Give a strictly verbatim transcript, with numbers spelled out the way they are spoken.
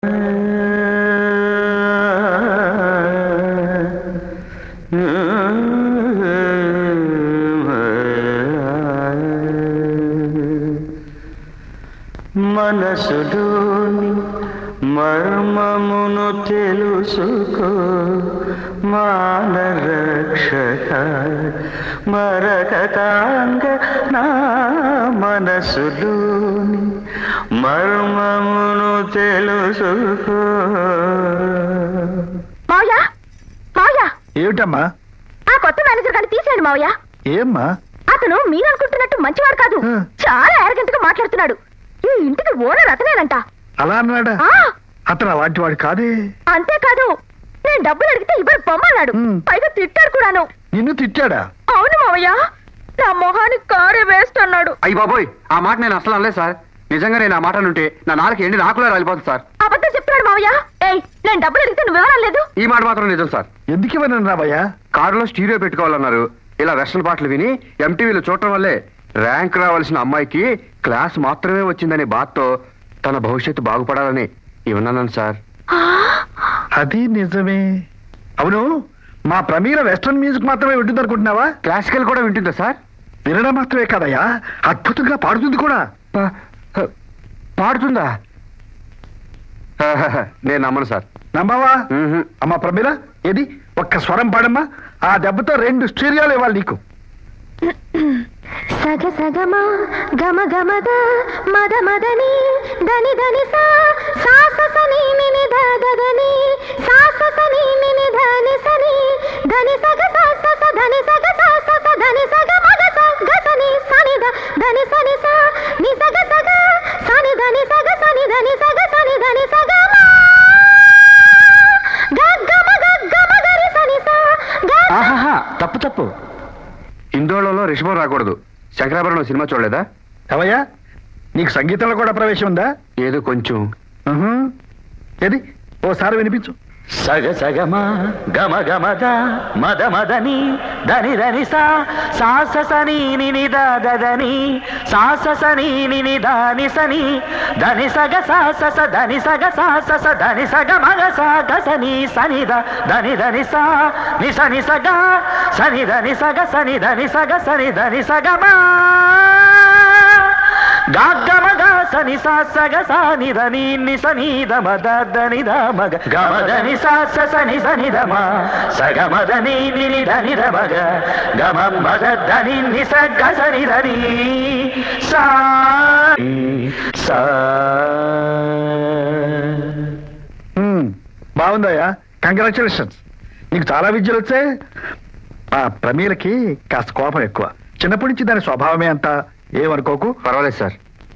మనసులోని మర్మమును తెలుసుకో మానరక్షక మరకతాంగ నా మనసులోని మర్మమును తెలుసుకో. మావయ్య మావయ్య ఏమిటమ్మా? ఆ కొత్త మేనేజర్ గారిని తీసేయండి మావయ్య. ఏమ్మా? అతను మీరు అనుకుంటున్నట్టు మంచివాడు కాదు, చాలా అరగంటగా మాట్లాడుతున్నాడు. ఈ ఇంటికి ఓనర్ అతనేనంట. అలా అన్నాడా? అతను అలాంటి వాడు కాదే. అంతేకాదు, నేను డబ్బులు అడిగితే ఇవ్వరు బొమ్మన్నాడు, పైగా తిట్టాడు కూడాను. నిన్ను తిట్టాడా? అవును మావయ్య, నా మొహానికి కారే వేస్ట్ అన్నాడు. అయ్యి బాబోయ్, ఆ మాట నేను అసలు అనలేదు సార్. నిజంగా నేను ఆ మాట నుంటే నా నాలుగు ఎండి నాకులా రాలిపోతుంది సార్. అబద్ధం చెప్తున్నాడు మావయ్య. ఏయ్, నేను డబ్బులు అడిగితే నువ్వు వివరాలు లేదు. ఈ మాట మాత్రం నిజం సార్. ఎందుకు ఇవ్వను రాబయ్యా? కారులో స్టీరియో పెట్టుకోవాలన్నారు. ఇలా వెస్టర్న్ పాటలు విని ఎంటీవీలో చూడటం వల్లే ర్యాంక్ రావాల్సిన అమ్మాయికి క్లాస్ మాత్రమే వచ్చిందనే బాధతో తన భవిష్యత్తు బాగుపడాలని ఇవ్వన్నాను సార్. అది నిజమే. అవును, మా ప్రమీల వెస్టర్న్ మ్యూజిక్ మాత్రమే వింటుంది అనుకుంటున్నావా? క్లాసికల్ కూడా వింటుందా సార్? వినడం మాత్రమే కాదయ్యా, అద్భుతంగా పాడుతుంది కూడా. పాడుతుందా? నేను నమ్మను సార్. నమ్మవా? అమ్మా ప్రమీల, ఏది ఒక్క స్వరం పాడమ్మా. ఆ దెబ్బతో రెండు స్టీరియోలు ఇవ్వాలి నీకు. సగ సగమా గమ గమద మద మదని దని దని సా సాసని నిని దదని సాసని నిని దని సని దని సగ సాస దని సగ సాస దని సగ మగ గసని సని దని సని సా ని సగ సగ సని దని సగ సని దని సగ సని దని సగ మా గగమ గగమ గరి సని సా. ఆహాహా, తప్పు తప్పు. ఇందోళంలో రిషభం రాకూడదు. శంకరాభరణం సినిమా చూడలేదా? అవయ్యా, నీకు సంగీతంలో కూడా ప్రవేశం ఉందా? ఏదో కొంచెం. ఏది ఓసారి వినిపించు. సగ సగమా గమ గమద మద మదని దని దని సా సాసని నిని దదని సాసని నిని దాని సని దని సగ సాస దని సగ సాస దని సగ మగ సా గసని సని దని దని సా ని సని సగ సని దని సగ సని దని సగ సని దని సగ మా గమ గ సని సా సగ సాని దని ని సని ద మద దని ద మగ గమ దని సా సని సని ద మ సగ మదని ని దని ద మగ గమ మద దని ని సగ సని దని సా సా. బాగుందయ్యా, కంగ్రాచులేషన్స్. నీకు చాలా విద్యలు వచ్చాయి. ఆ ప్రమీలకి కాస్త కోపం ఎక్కువ. చిన్నప్పటి నుంచి దాని స్వభావమే అంతా. ఏమనుకోకు. పర్వాలేదు సార్.